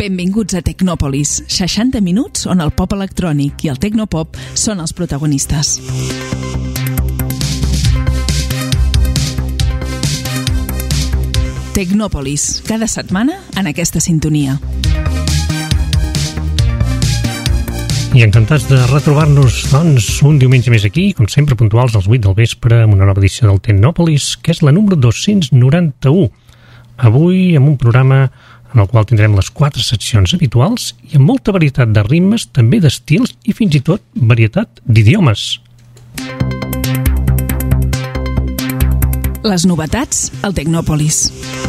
Benvinguts a Tecnòpolis, 60 minuts on el pop electrònic i el tecnopop són els protagonistes. Tecnòpolis, cada setmana en aquesta sintonia. I encantats de retrobar-nos, doncs, un diumenge més aquí, com sempre puntuals als 8 del vespre, amb una nova edició del Tecnòpolis, que és la número 291. Avui amb un programa en el qual tindrem les 4 seccions habituals i amb molta varietat de ritmes, també d'estils i fins i tot varietat d'idiomes. Les novetats al Tecnòpolis.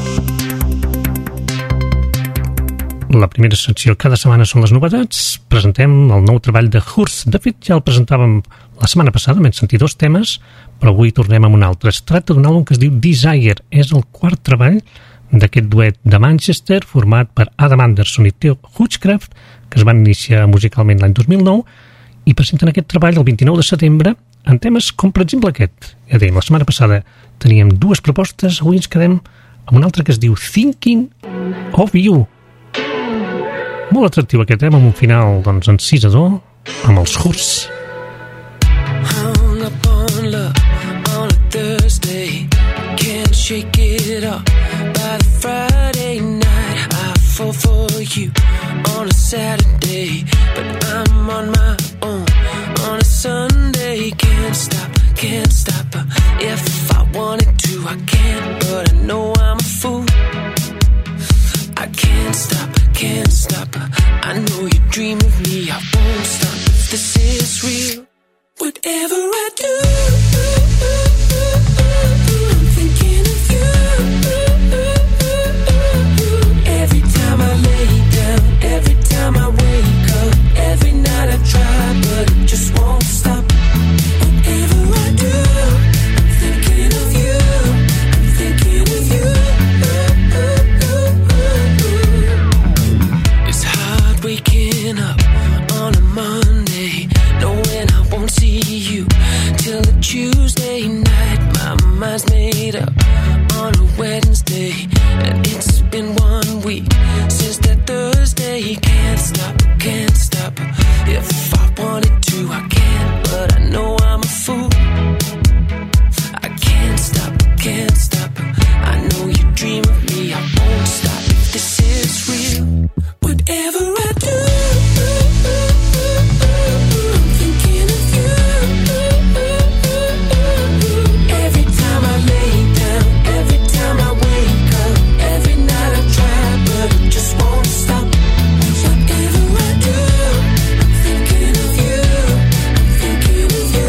La primera secció cada setmana són les novetats. Presentem el nou treball de Hurst. De fet, ja el presentàvem la setmana passada, vam sentir 2 temes, però avui tornem amb un altre. Es tracta d'un àlbum que es diu Desire. És el 4 treball d'aquest duet de Manchester format per Adam Anderson i Theo Hutchcraft, que es van iniciar musicalment l'any 2009 i presenten aquest treball el 29 de setembre en temes com, per exemple, aquest. Ja dèiem, la setmana passada teníem 2 propostes, avui ens quedem amb una altra que es diu Thinking of You. Molt atractiu aquest tema, amb un final doncs, encisador, amb els Hurst. Hung up on love on a Thursday, can't shake it off. By the Friday night, I fall for you on a Saturday, but I'm on my own on a Sunday. Can't stop. If I wanted to, I can't, but I know I'm a fool. I can't stop. I know you dream of me. I won't stop if this is real. Whatever I do, I'm thinking of you. Every time I lay down, every time I wake up, every night I try, but it just won't stop. Whatever I do, I'm thinking of you. I'm thinking of you. It's hard waking up on a Monday, knowing I won't see you till a Tuesday night. My mind's made up on a Wednesday, and it's been 1 week since that Thursday. Can't stop. If I wanted to, I can't, but I know I'm a fool. I can't stop. I know you dream of me. I won't stop if this is real. Whatever I do, I'm thinking of you. Every time I lay down, every time I wake up, every night I try, but it just won't stop. Whatever I do, I'm thinking of you. I'm thinking of you.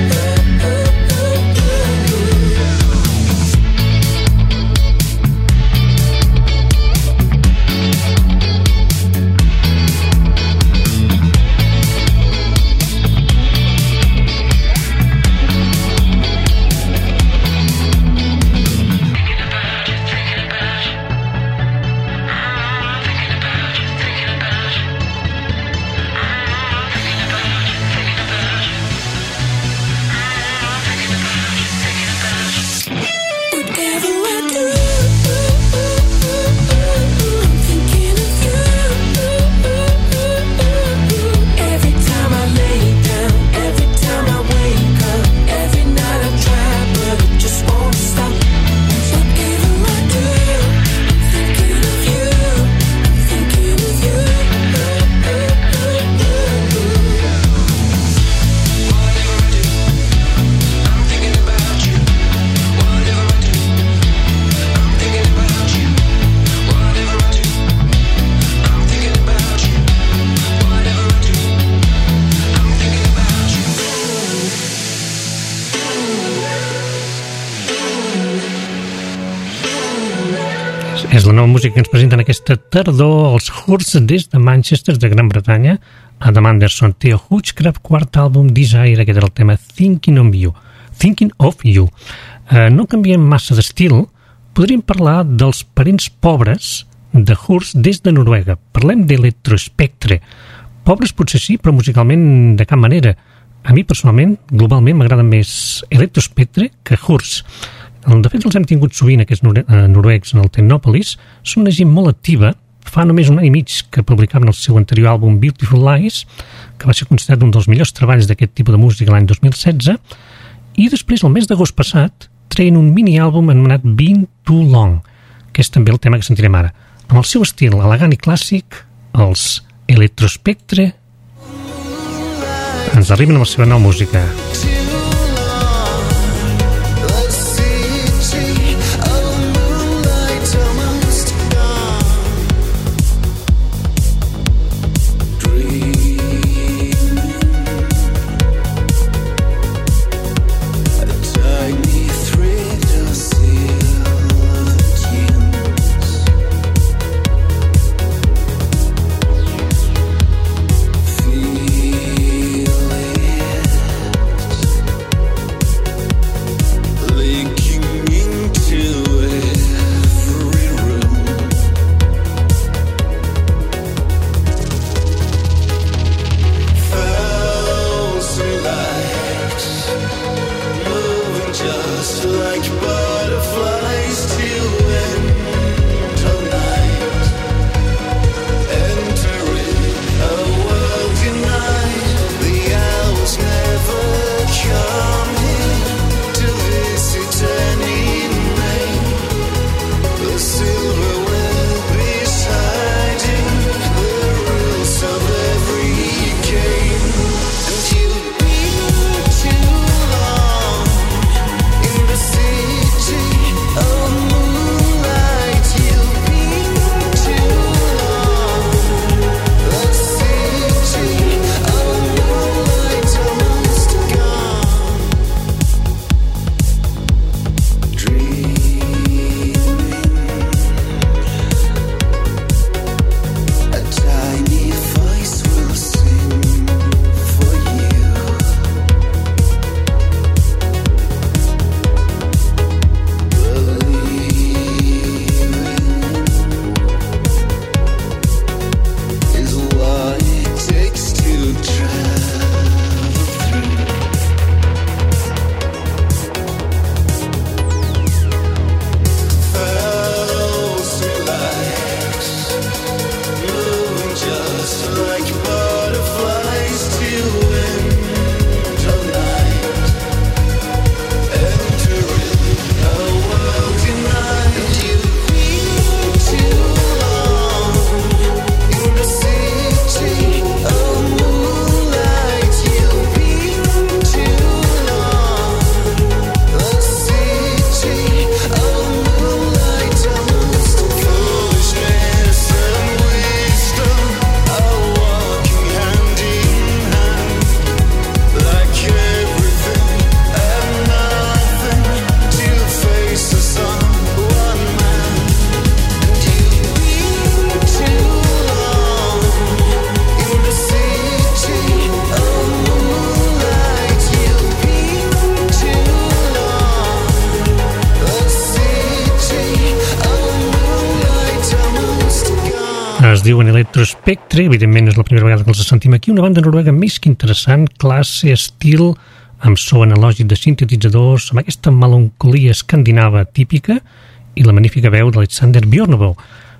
És la nova música que ens presenten aquesta tardor els Hurst des de Manchester, de Gran Bretanya. Adam Anderson, Theo Hutchcraft, 4 àlbum Desire, aquest era el tema Thinking of You. No canviem massa d'estil, podríem parlar dels parents pobres de Hurst des de Noruega. Parlem d'Electrospectre. Pobres potser sí, però musicalment de cap manera. A mi personalment, globalment, m'agrada més Electrospectre que Hurst. De fet, els hem tingut sovint, aquests noruecs, en el Tecnòpolis. Són una gent molt activa, fa només un any i mig que publicaven el seu anterior àlbum Beautiful Lies, que va ser considerat un dels millors treballs d'aquest tipus de música l'any 2016, i després, el mes d'agost passat, treien un mini-àlbum anomenat Been Too Long, que és també el tema que sentirem ara. Amb el seu estil elegant i clàssic, els Electrospectre ens arriben amb la seva nova música. Es diuen Electrospectre, evidentment és la primera vegada que els sentim aquí, una banda noruega més que interessant, classe, estil, amb so analògic de sintetitzadors, amb aquesta melancolia escandinava típica i la magnífica veu d'Alexander Bjørneboe.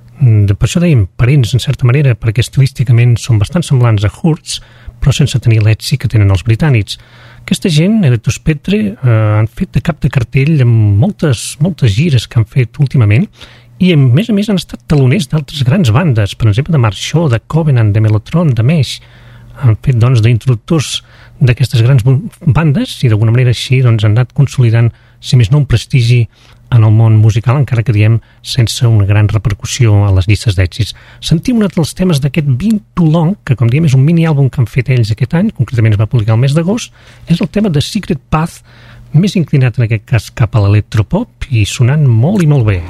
Per això dèiem parents, en certa manera, perquè estilísticament són bastant semblants a Hurts, però sense tenir l'èxit que tenen els britànics. Aquesta gent, Electrospectre, han fet de cap de cartell amb moltes gires que han fet últimament i, a més han estat taloners d'altres grans bandes, per exemple, de Marxó, de Covenant, de Mellotron, de Mesh. Han fet, doncs, d'introductors d'aquestes grans bandes i, d'alguna manera així, doncs, han anat consolidant, si més no, un prestigi en el món musical, encara que diem sense una gran repercussió a les llistes d'èxits. Sentim un dels temes d'aquest Been Too Long, que, com diem, és un mini-àlbum que han fet ells aquest any, concretament es va publicar el mes d'agost, és el tema de Secret Path, més inclinat en aquest cas cap a l'electropop i sonant molt i molt bé.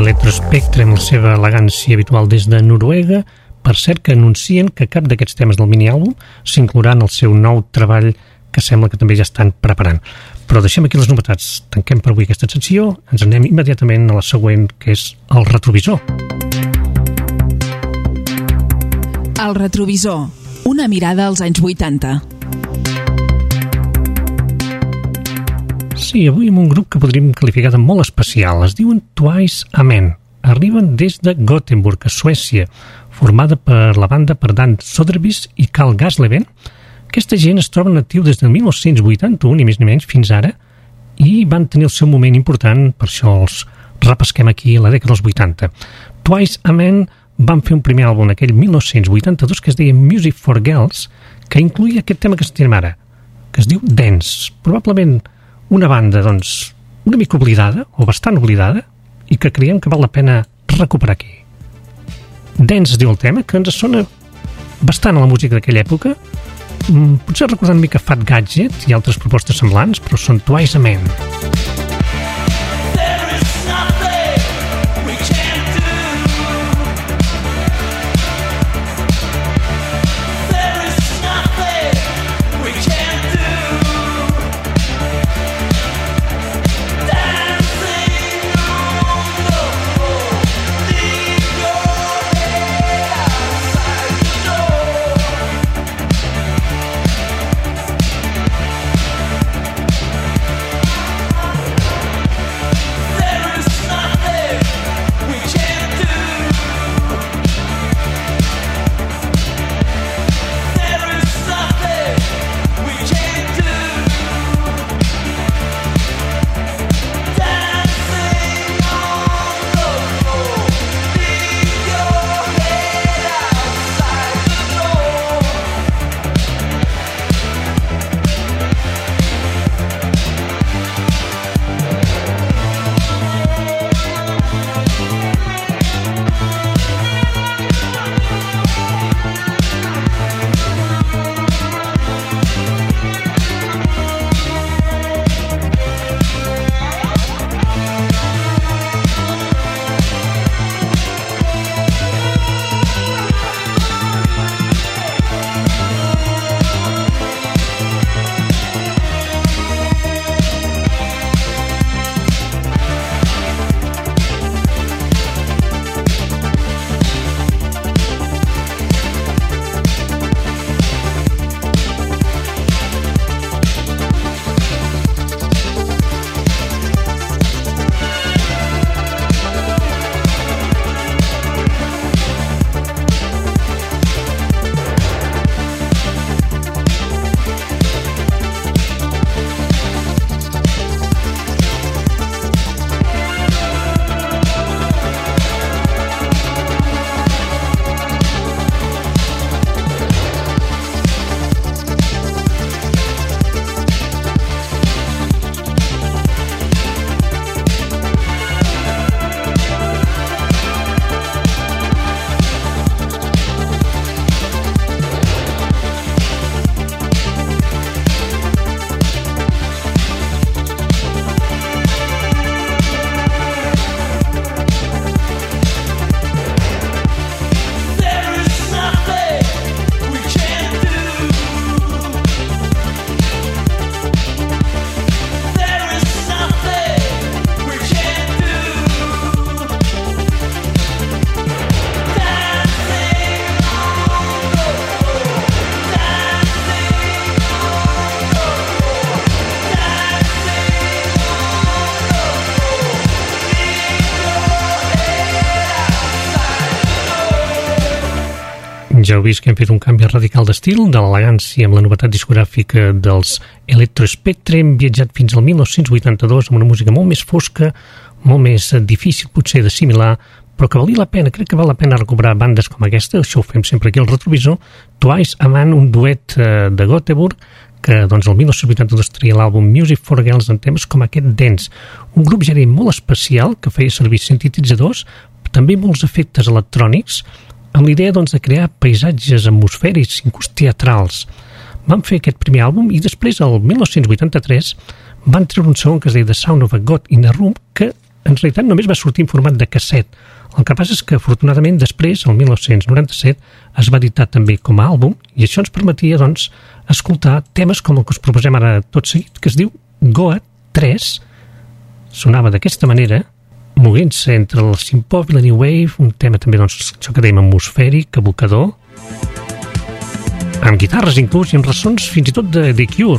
Electrospectre amb la seva elegància habitual des de Noruega. Per cert, que anuncien que cap d'aquests temes del mini-àlbum s'inclourà en el seu nou treball, que sembla que també ja estan preparant. Però deixem aquí les novetats. Tanquem per avui aquesta secció. Ens anem immediatament a la següent, que és el retrovisor. El retrovisor. Una mirada als anys 80. Sí, avui amb un grup que podríem qualificar de molt especial. Es diuen Twice Amen. Arriben des de Gothenburg, a Suècia, formada per la banda per Dan Soderberg i Carl Gasleben. Aquesta gent es troba en actiu des del 1981, ni més ni menys, fins ara, i van tenir el seu moment important, per això els repesquem aquí a la dècada dels 80. Twice Amen van fer un primer àlbum aquell 1982 que es deia Music for Girls, que incluïa aquest tema que sentirem ara, que es diu Dance. Probablement una banda, doncs, una mica oblidada, o bastant oblidada, i que creiem que val la pena recuperar aquí. Dance es diu el tema, que ens sona bastant a la música d'aquella època, potser recordant una mica Fat Gadget i altres propostes semblants, però són Twice Amen. Ja heu vist que hem fet un canvi radical d'estil, de l'elegància amb la novetat discogràfica dels Electrospectre. Hem viatjat fins al 1982 amb una música molt més fosca, molt més difícil potser d'assimilar, però que valia la pena, crec que val la pena recuperar bandes com aquesta. Això ho fem sempre aquí al retrovisor. Twice Amen, un duet de Gothenburg, que doncs el 1982 tria l'àlbum Music for Girls en temes com aquest Dance, un grup ja molt especial que feia servir sintetitzadors, també molts efectes electrònics, amb l'idea doncs, de crear paisatges atmosfèrics, inclús teatrals. Van fer aquest primer àlbum i després, el 1983, van treure un segon que es deia The Sound of a God in a Room, que en realitat només va sortir en format de casset. El que passa és que, afortunadament, després, el 1997, es va editar també com a àlbum, i això ens permetia, doncs, escoltar temes com el que us proposem ara tot seguit, que es diu Goa 3. Sonava d'aquesta manera, movent-se entre el synth-pop i la new wave, un tema també, doncs, això que dèiem atmosfèric, evocador, amb guitarres inclús i amb ressons fins i tot de The Cure.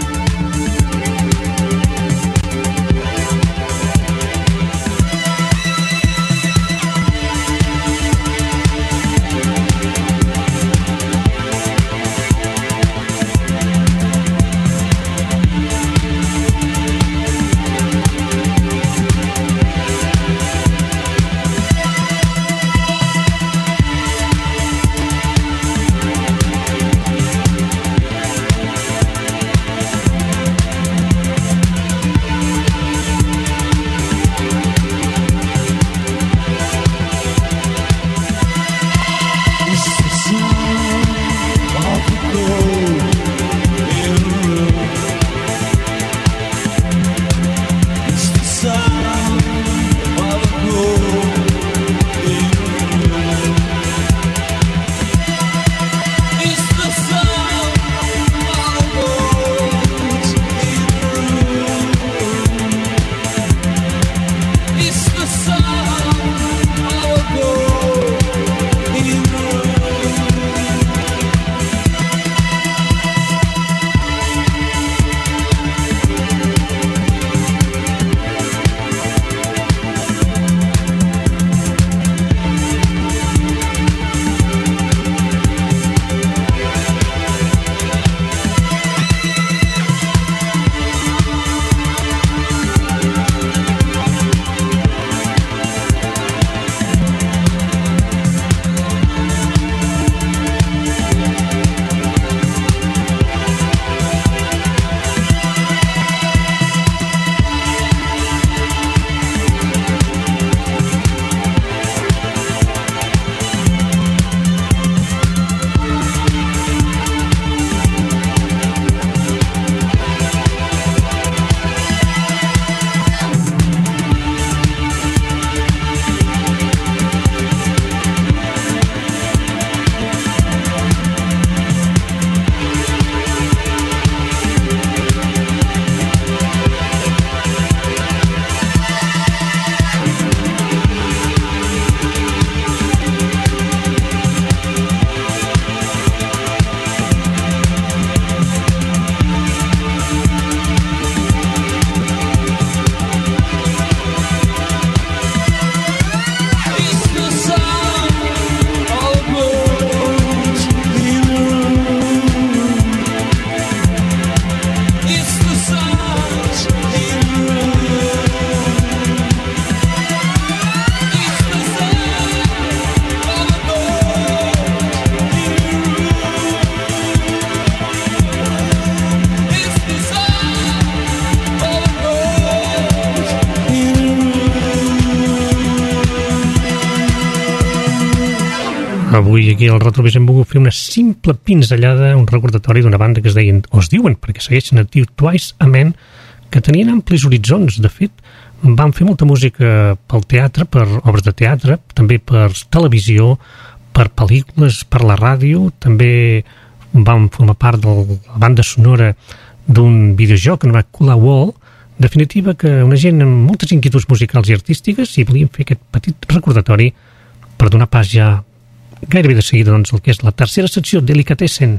Avui aquí al Retrobés hem volgut fer una simple pinzellada, un recordatori d'una banda que es deien, o es diuen, perquè segueixen actiu, Twice Amen, que tenien amplis horitzons. De fet, van fer molta música pel teatre, per obres de teatre, també per televisió, per pel·lícules, per la ràdio, també van formar part de la banda sonora d'un videojoc anomenat Kula Wall. En definitiva, que una gent amb moltes inquietuds musicals i artístiques, i volíem fer aquest petit recordatori per donar pas ja gairebé de seguida, doncs, el que és la tercera secció, Delicatessen.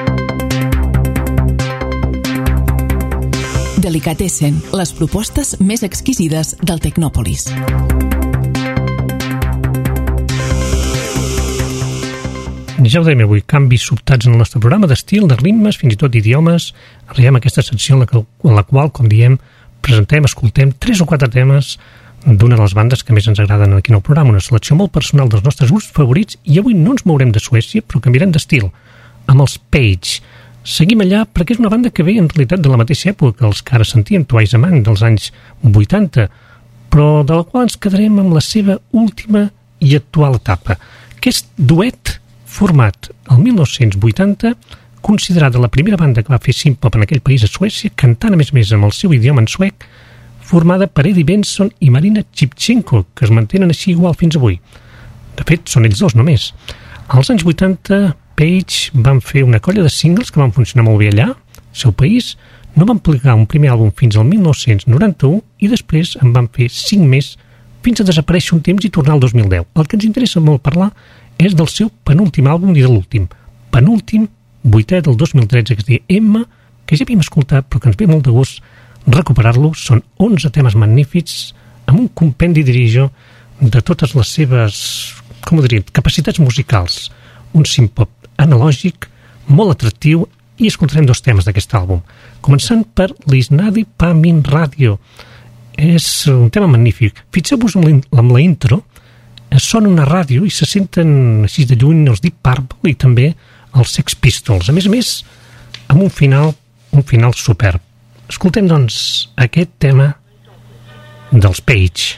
Delicatessen, les propostes més exquisides del Tecnòpolis. Ja ho dèiem avui, canvis sobtats en el nostre programa d'estil, de ritmes, fins i tot d'idiomes. Arribem a aquesta secció en la qual, com diem, presentem, escoltem 3 o 4 temes d'una de les bandes que més ens agraden aquí en el programa, una selecció molt personal dels nostres grups favorits, i avui no ens mourem de Suècia, però canviarem d'estil, amb els Page. Seguim allà perquè és una banda que ve en realitat de la mateixa època que els que ara sentíem, Twice Amen, dels anys 80, però de la qual ens quedarem amb la seva última i actual etapa. Aquest duet format el 1980, considerada la primera banda que va fer synth-pop en aquell país, a Suècia, cantant a més amb el seu idioma en suec, formada per Eddie Benson i Marina Shevchenko, que es mantenen així igual fins avui. De fet, són ells dos només. Als anys 80, Page van fer una colla de singles que van funcionar molt bé allà, al seu país. No van publicar un primer àlbum fins al 1991 i després en van fer 5 més fins a desaparèixer un temps i tornar al 2010. El que ens interessa molt parlar és del seu penúltim àlbum i de l'últim. Penúltim, 8è del 2013, que es deia Emma, que ja havíem escoltat però que ens ve molt de gust recuperar-lo. Són 11 temes magnífics amb un compendi, diria jo, de totes les seves, com ho diria, capacitats musicals. Un synth-pop analògic, molt atractiu, i escoltarem 2 temes d'aquest àlbum. Començant per l'Isnadi Pamin Radio. És un tema magnífic. Fixeu-vos amb la intro, sona una ràdio i se senten així de lluny els Deep Purple i també els Sex Pistols. A més, amb un final superb. Escoltem, doncs, aquest tema dels Page.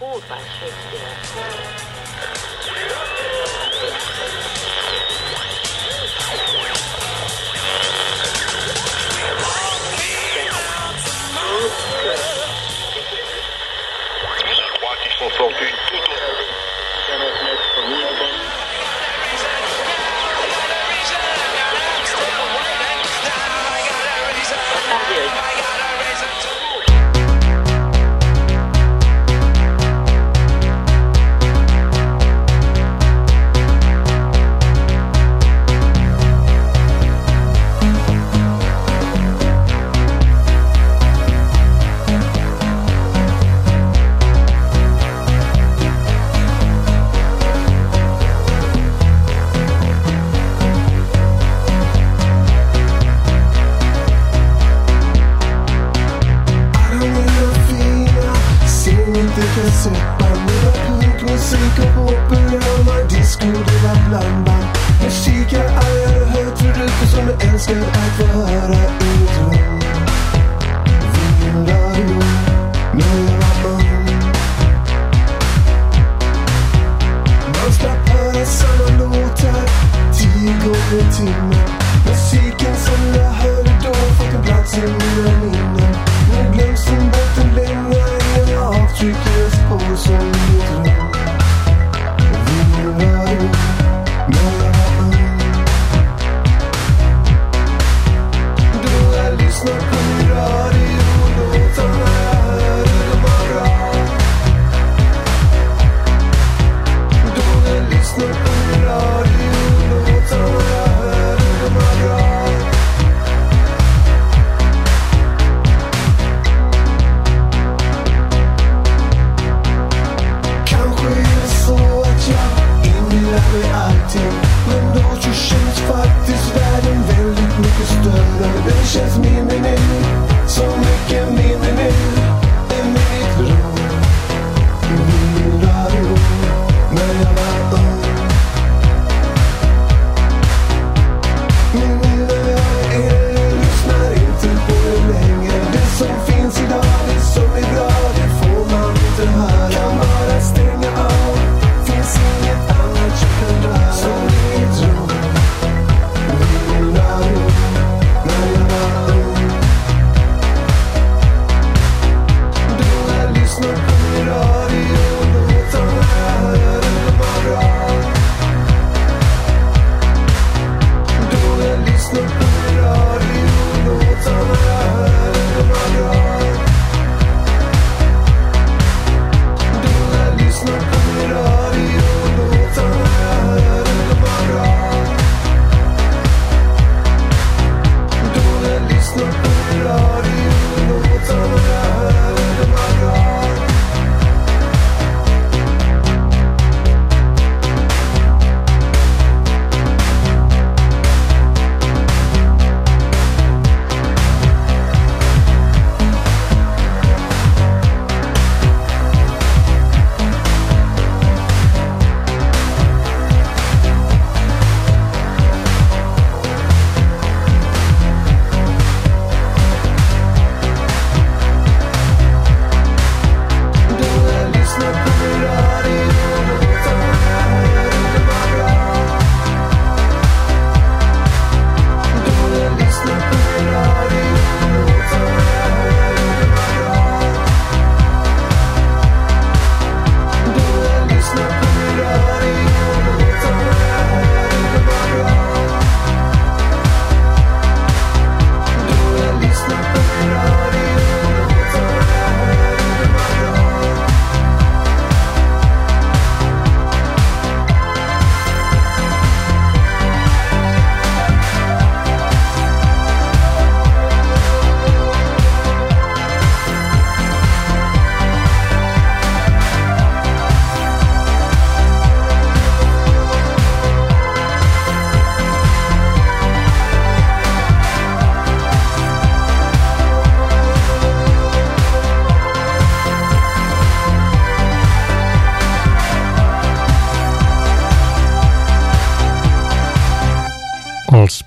Do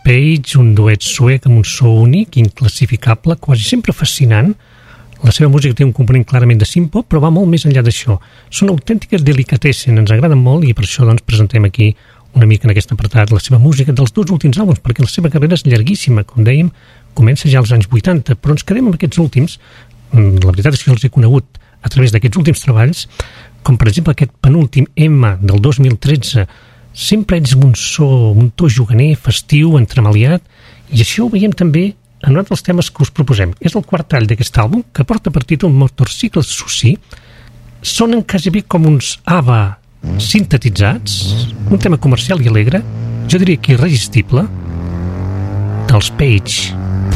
Page, un duet suec amb un so únic, inclassificable, quasi sempre fascinant. La seva música té un component clarament de synth-pop, però va molt més enllà d'això. Són autèntiques delicatessen, ens agraden molt i per això doncs, presentem aquí una mica en aquest apartat la seva música dels 2 últims àlbums, perquè la seva carrera és llarguíssima, com dèiem, comença ja als anys 80, però ens quedem amb aquests últims. La veritat és que els he conegut a través d'aquests últims treballs, com per exemple aquest penúltim M del 2013, sempre ets un to juganer, festiu, entremaliat, i això ho veiem també en un dels temes que us proposem. És el quart tall d'aquest àlbum, que porta per títol Motorcycle Sushi. Sonen quasi bé com uns ABBA sintetitzats, un tema comercial i alegre, jo diria que irresistible, dels Page.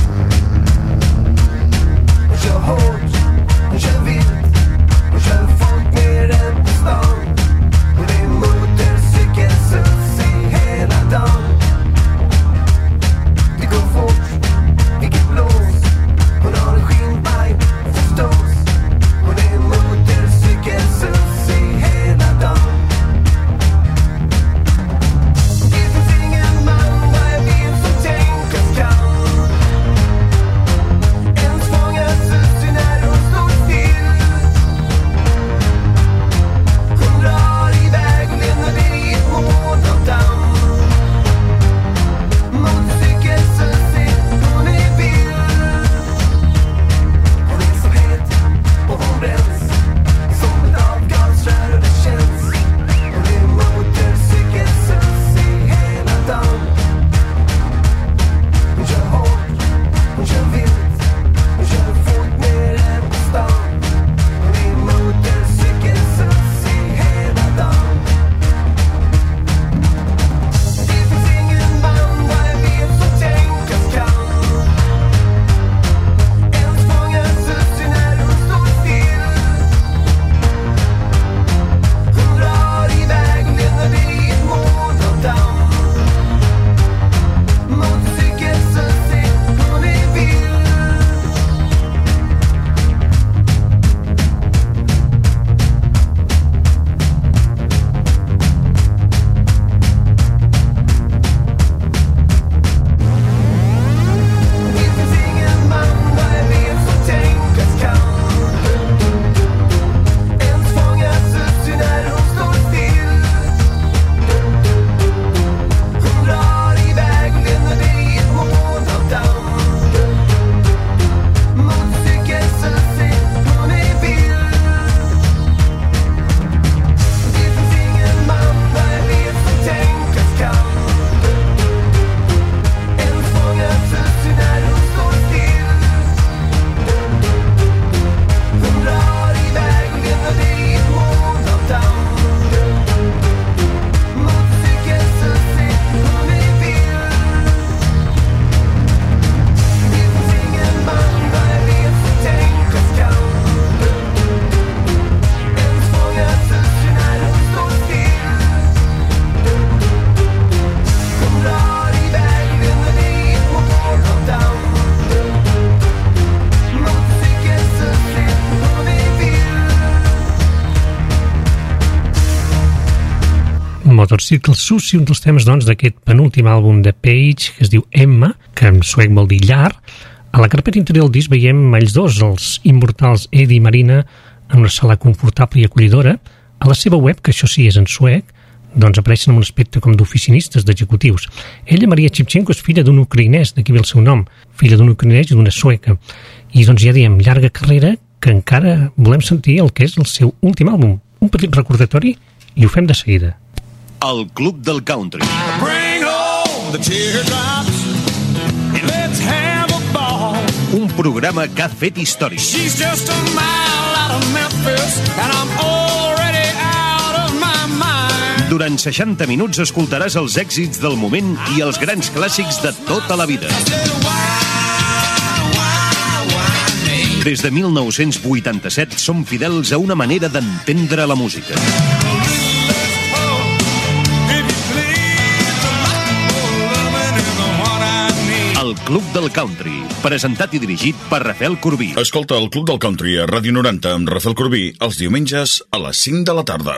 Motorcycle Sushi, un dels temes doncs d'aquest penúltim àlbum de Page, que es diu Emma, que en suec vol dir llar. A la carpeta interior del disc veiem ells dos, els immortals Eddie i Marina, en una sala confortable i acollidora. A la seva web, que això sí és en suec, doncs apareixen amb un aspecte com d'oficinistes, d'executius. Ella, Maria Shevchenko, és filla d'un ucraïnès, d'aquí ve el seu nom, filla d'un ucraïnès i d'una sueca. I doncs ja diem, llarga carrera, que encara volem sentir el que és el seu últim àlbum. Un petit recordatori i ho fem de seguida. El Club del Country. Bring home the teardrops and let's have a ball. Un programa que ha fet història. She's just a mile out of Memphis and I'm already out of my mind. Durant 60 minuts escoltaràs els èxits del moment i els grans clàssics de tota la vida. Des de 1987 som fidels a una manera d'entendre la música. El Club del Country, presentat i dirigit per Rafael Corbí. Escolta el Club del Country a Ràdio 90 amb Rafael Corbí els diumenges a les 5 de la tarda.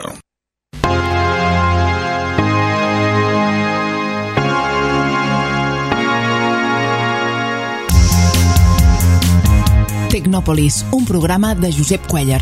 Tecnòpolis, un programa de Josep Cuéllar.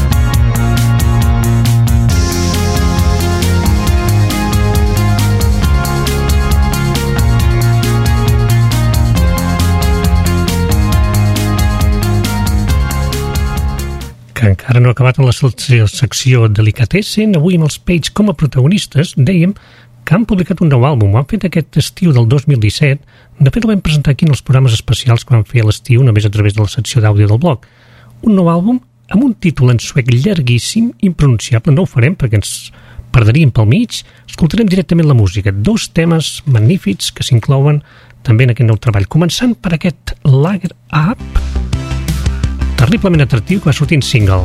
Que encara no ha acabat la secció Delicatessen. Avui amb els Page com a protagonistes dèiem que han publicat un nou àlbum. Ho han fet aquest estiu del 2017. De fet, el vam presentar aquí en els programes especials que vam fer a l'estiu, només a través de la secció d'àudio del blog. Un nou àlbum amb un títol en suec llarguíssim, impronunciable. No ho farem perquè ens perdríem pel mig. Escoltarem directament la música. 2 temes magnífics que s'inclouen també en aquest nou treball. Començant per aquest Lager Up, terriblement atractiu, que va sortir en single.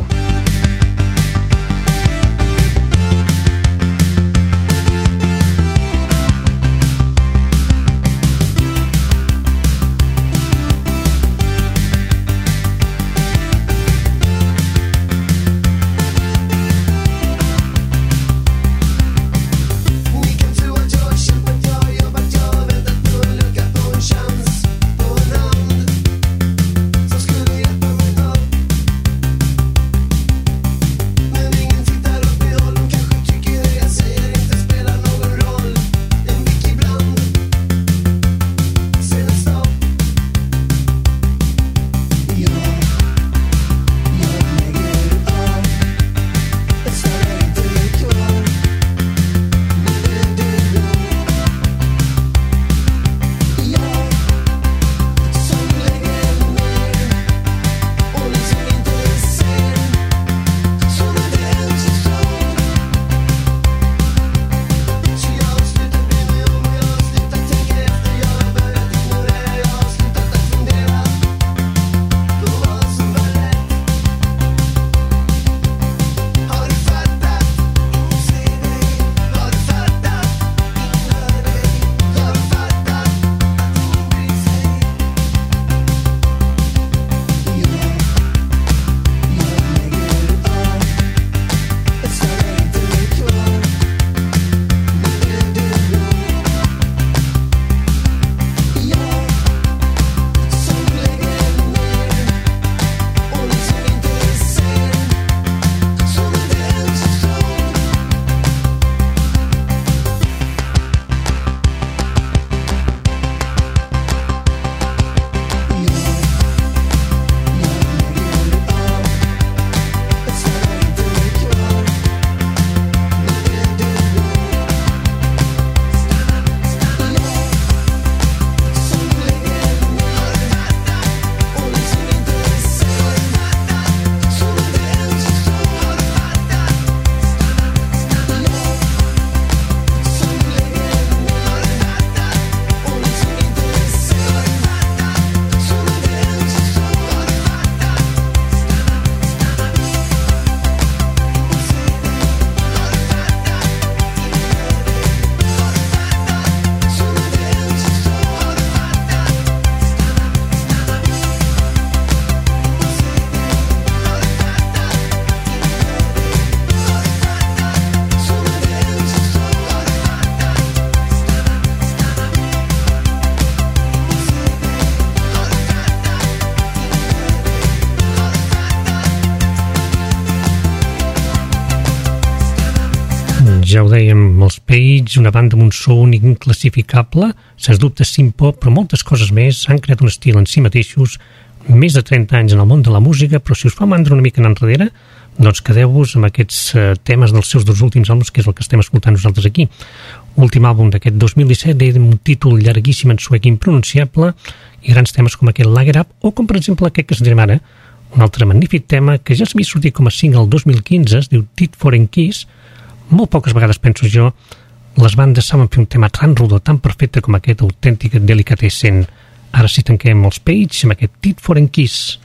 Ja ho dèiem, els Page, una banda amb un so únic inclassificable, sens dubte synth-pop, però moltes coses més. Han creat un estil en si mateixos, més de 30 anys en el món de la música, però si us fa mandra una mica en enrere, doncs quedeu-vos amb aquests temes dels seus 2 últims àlbums, que és el que estem escoltant nosaltres aquí. Últim àlbum d'aquest 2017, dèiem un títol llarguíssim en suec impronunciable, i grans temes com aquest Lager Up, o com per exemple aquest que sentirem ara, un altre magnífic tema que ja s'havia sortit com a single el 2015, es diu Tit Foreign Kiss. Molt poques vegades, penso jo, les bandes saben fer un tema tan rodó, tan perfecte com aquest autèntic Delicatessen. Ara sí tanquem els Page amb aquest Tit Foreign Kiss.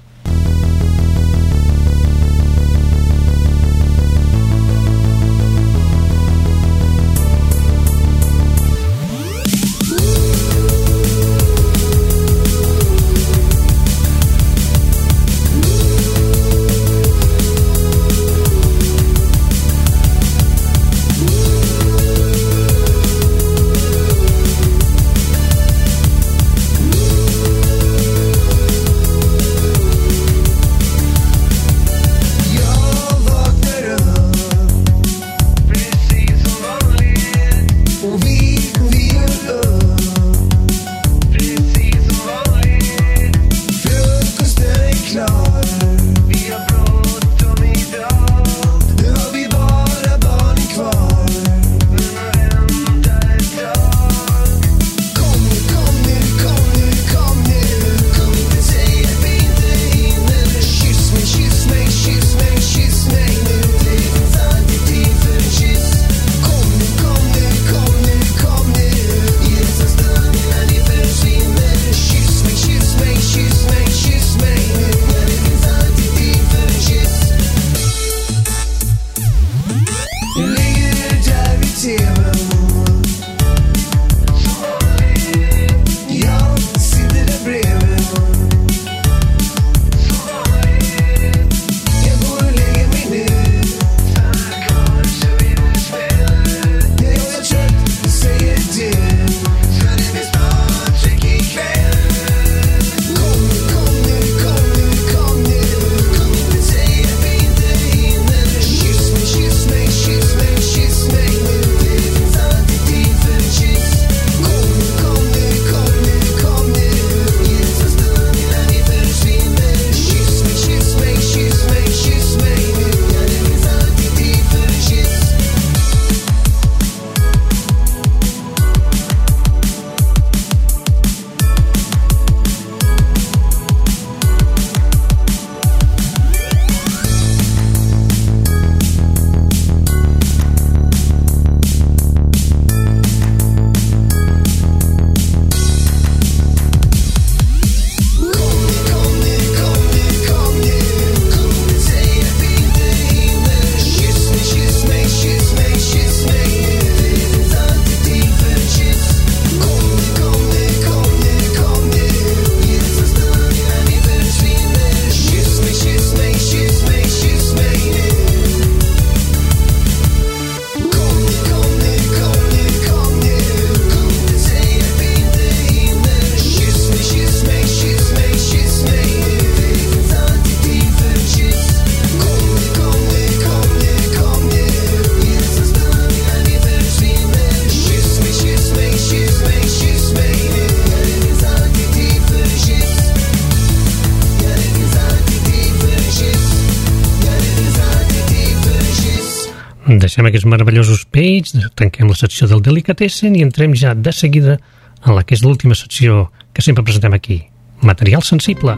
Deixem aquests meravellosos Page, tanquem la secció del Delicatessen i entrem ja de seguida en la que és l'última secció que sempre presentem aquí, Material Sensible.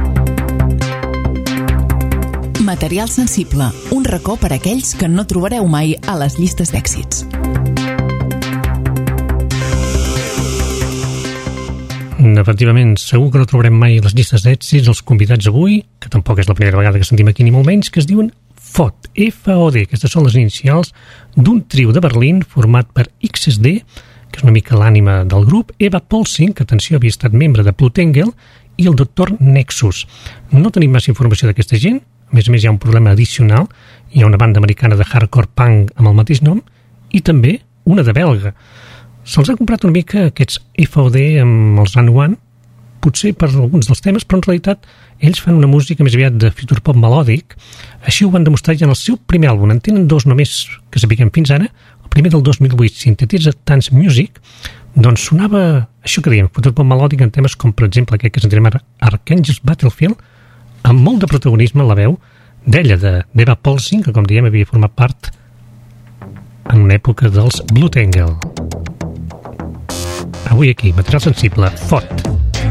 Material Sensible, un racó per a aquells que no trobareu mai a les llistes d'èxits. Efectivament, segur que no trobarem mai les llistes d'èxits els convidats avui, que tampoc és la primera vegada que sentim aquí ni molt menys, que es diuen FOD, F-O-D. Aquestes són les inicials d'un trio de Berlín format per XSD, que és una mica l'ànima del grup, Eva Polsing, que atenció havia estat membre de Plutengel, i el Dr. Nexus. No tenim massa informació d'aquesta gent, a més hi ha un problema addicional, hi ha una banda americana de hardcore punk amb el mateix nom, i també una de belga. Se'ls ha comprat una mica aquests FOD amb els Run One, potser per alguns dels temes, però en realitat ells fan una música més aviat de future pop melòdic. Així ho van demostrar ja en el seu primer àlbum. En tenen dos només que sapiguem fins ara. El primer del 2008, Synthetizer Dance Music, doncs sonava això que dèiem, future pop melòdic en temes com, per exemple, aquest que sentirem ara, Archangel's Battlefield, amb molt de protagonisme la veu d'ella, d'Eva Polsing, que com diem havia format part en una època dels Plutengel. Avui aquí, Material Sensible, FOD.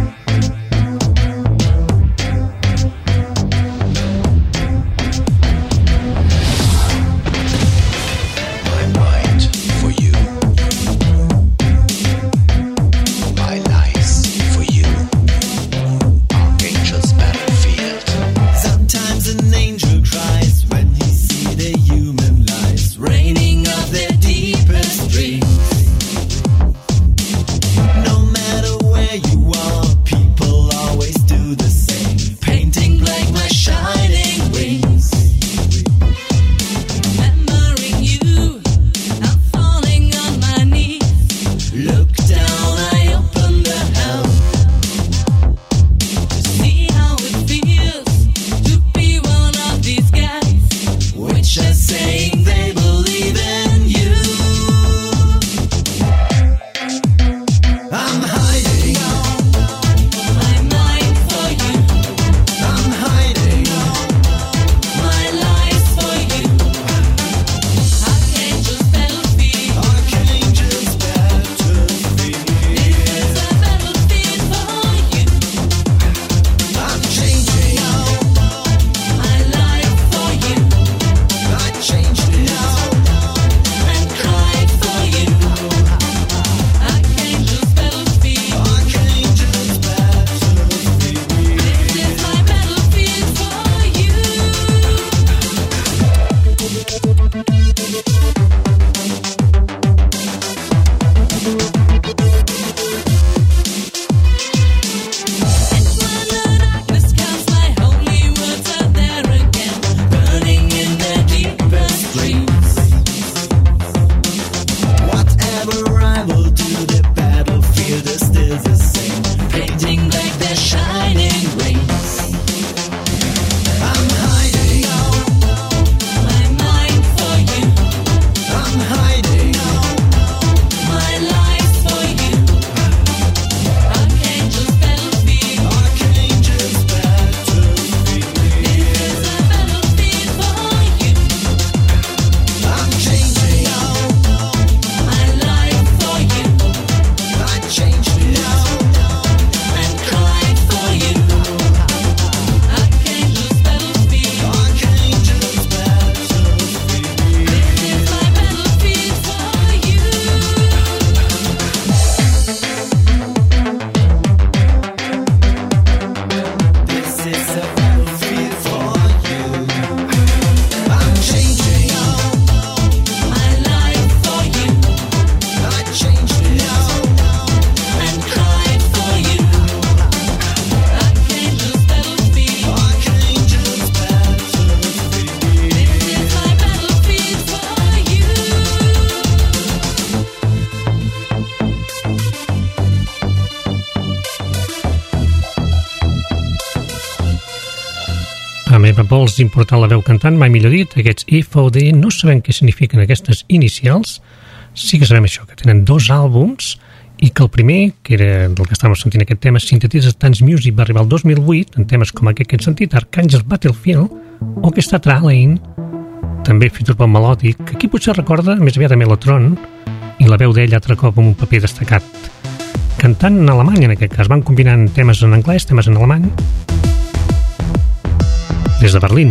meva vols important la veu cantant, mai millor dit, aquests FOD, no sabem què signifiquen aquestes inicials, sí que sabem això, que tenen 2 àlbums i que el primer, que era del que estàvem sentint aquest tema, Synthetizer Dance Music, va arribar el 2008, en temes com aquest que hem sentit, Archangel's Battlefield, o aquesta altra, Alain, també Futurpop melòdic, que aquí potser recorda més aviat a Mellotron, i la veu d'ell altre cop amb un paper destacat. Cantant en alemany, en aquest cas, van combinant temes en anglès, temes en alemany, des de Berlín.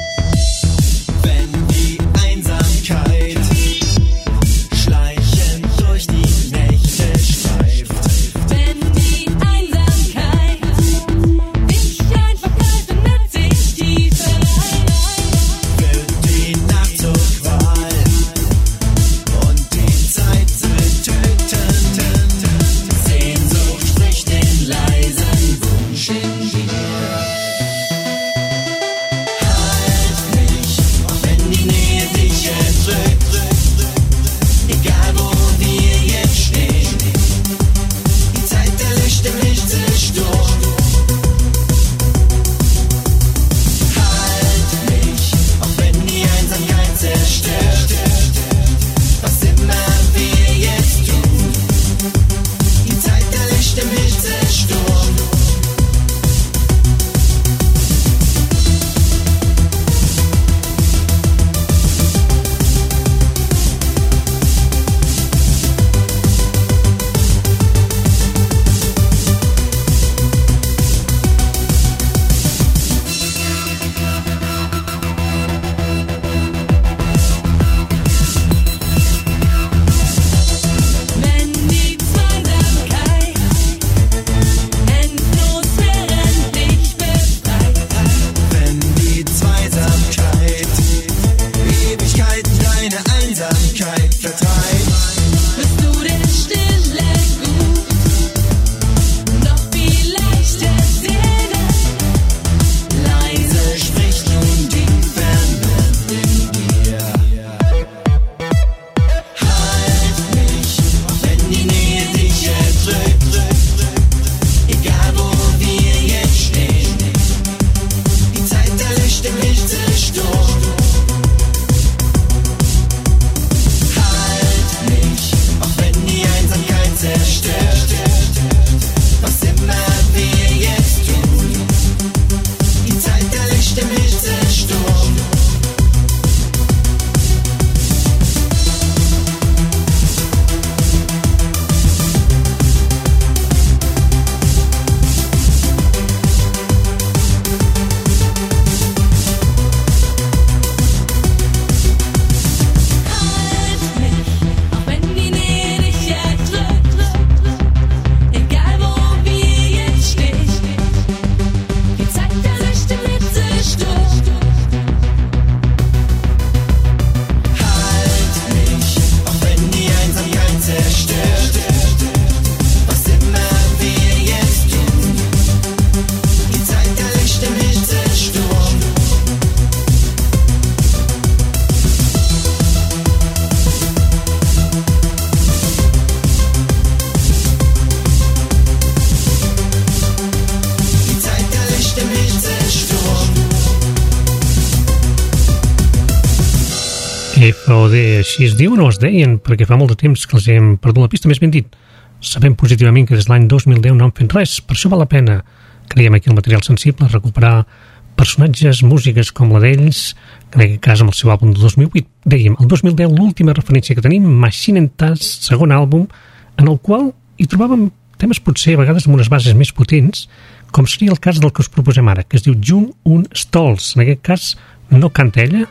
FOD, així es diuen o es deien, perquè fa molt de temps que els hem perdut la pista, més ben dit. Sabem positivament que des de l'any 2010 no han fet res, per això val la pena, creiem aquí el material sensible, recuperar personatges, músiques com la d'ells, que en aquest cas amb el seu àlbum del 2008. Dèiem, el 2010 l'última referència que tenim, Machine and Taz, segon àlbum, en el qual hi trobàvem temes potser a vegades amb unes bases més potents, com seria el cas del que us proposem ara, que es diu Jung und Stolz. En aquest cas no canta ella,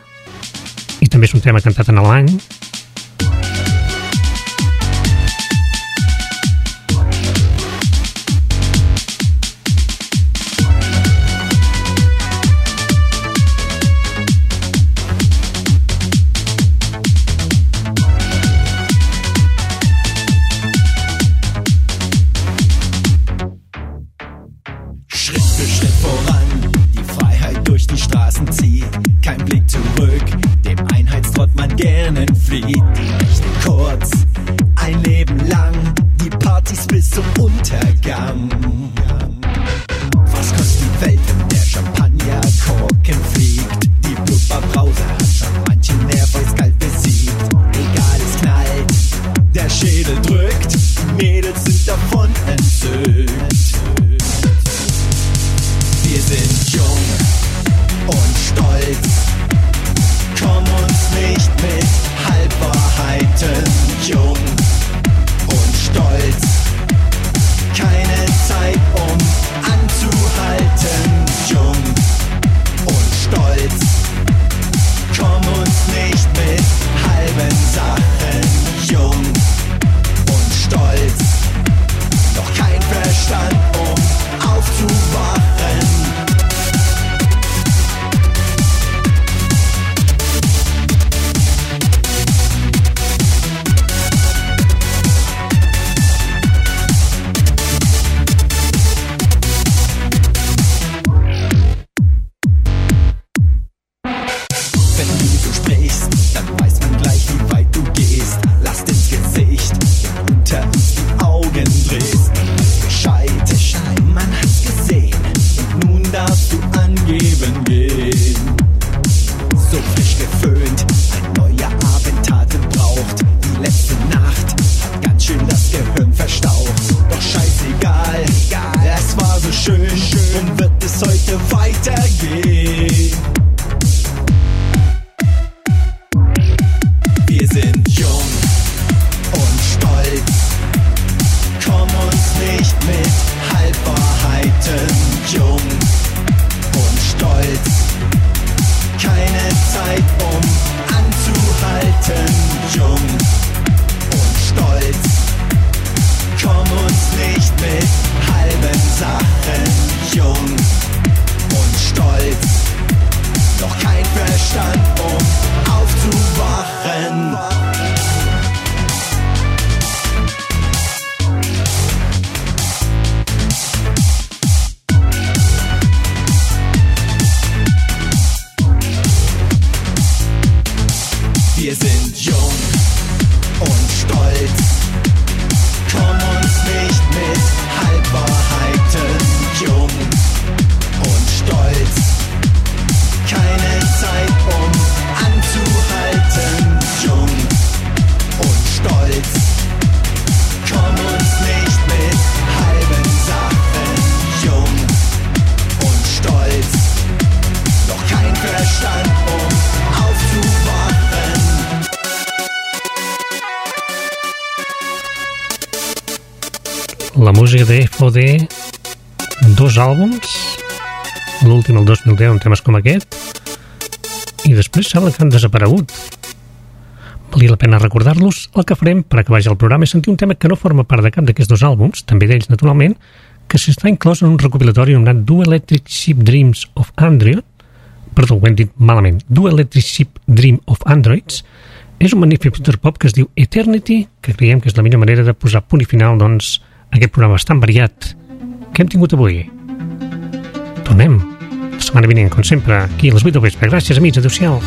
i també és un tema cantat en alemany. Wir sind jung und stolz. Komm uns la música de FOD, 2 àlbums, l'últim el 2010 amb temes com aquest, i després sembla que han desaparegut. Valia la pena recordar-los. El que farem per acabar ja el programa és sentir un tema que no forma part de cap d'aquests 2 àlbums, també d'ells naturalment, que s'està inclòs en un recopilatori anomenat Do Electric Sheep Dreams of Android. Perdó, ho hem dit malament. Do Electric Sheep Dream of Androids. És un magnífic pop que es diu Eternity, que creiem que és la millor manera de posar punt i final, doncs, a aquest programa bastant variat que hem tingut avui. Tornem la setmana vinent, com sempre, aquí a les 8 del vespre. Gràcies, amics. Adéu-siau.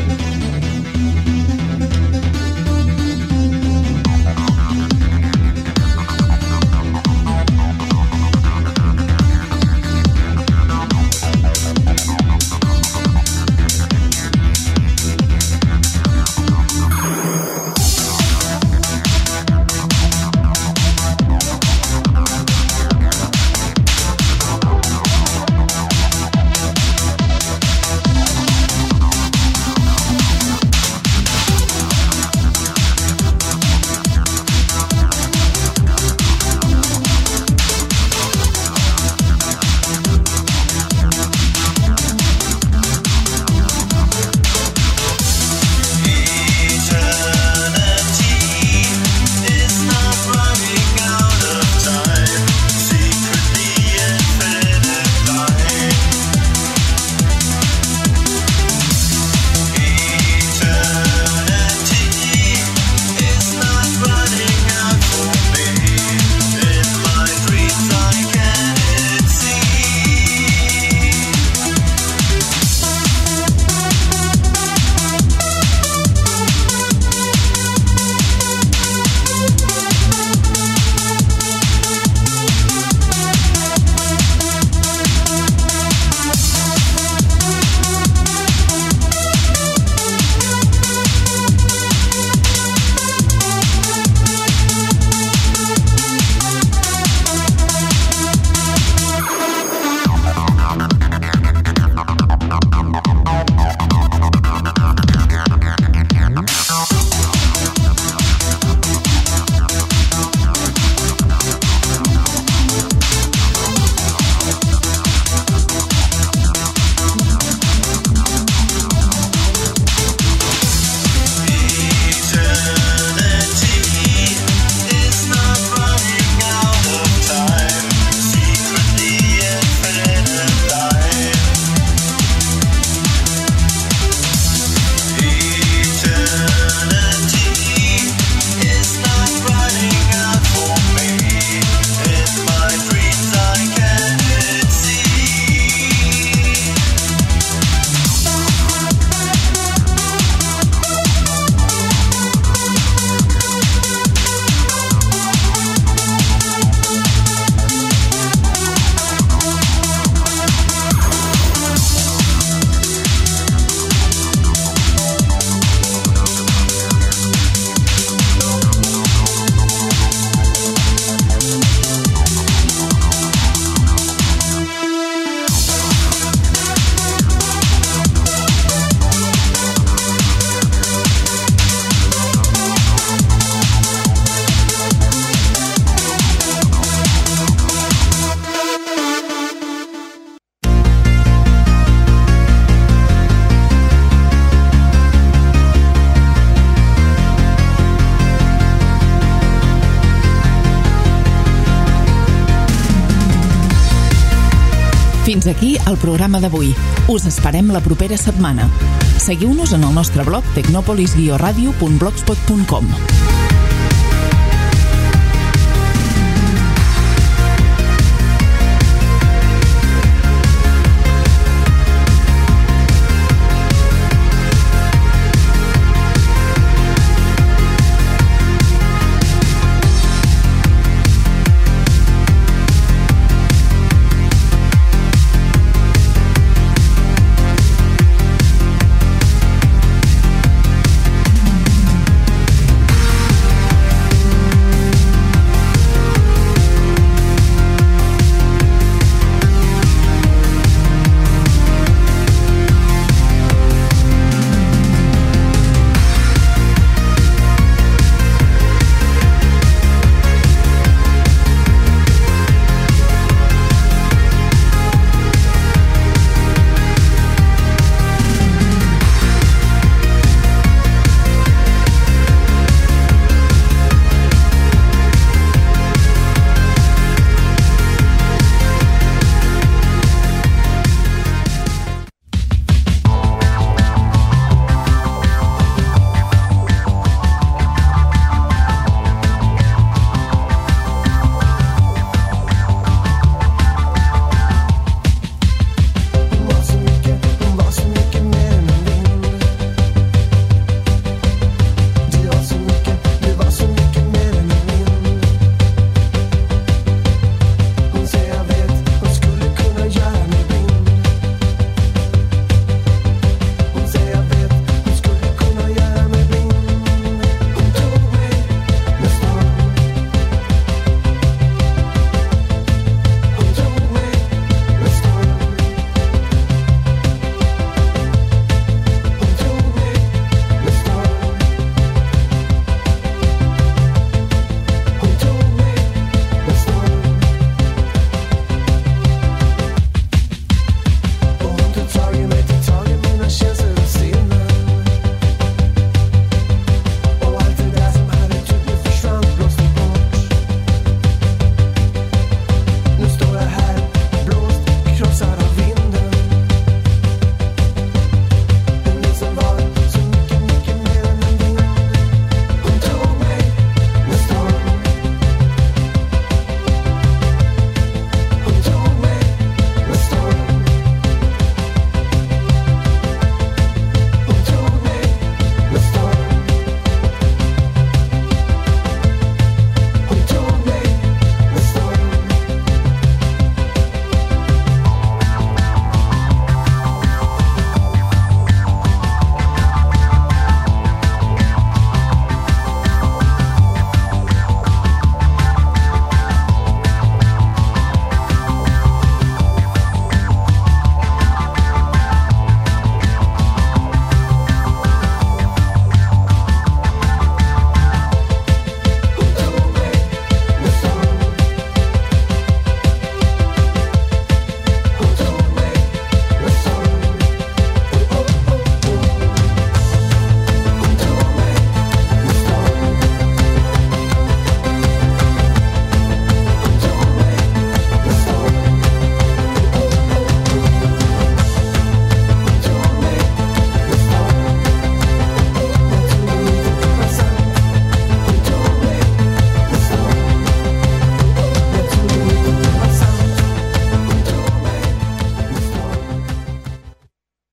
Fins aquí el programa d'avui. Us esperem la propera setmana. Seguiu-nos en el nostre blog tecnopolis-radio.blogspot.com.